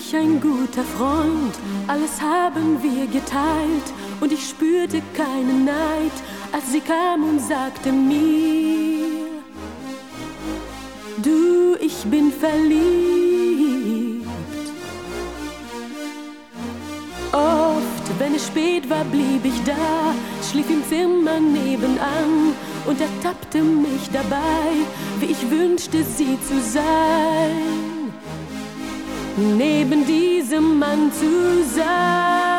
ich ein guter Freund, alles haben wir geteilt und ich spürte keinen Neid, als sie kam und sagte mir: Du, ich bin verliebt. Oft, wenn es spät war, blieb ich da, schlief im Zimmer nebenan und ertappte mich dabei, wie ich wünschte, sie zu sein, neben diesem Mann zu sein.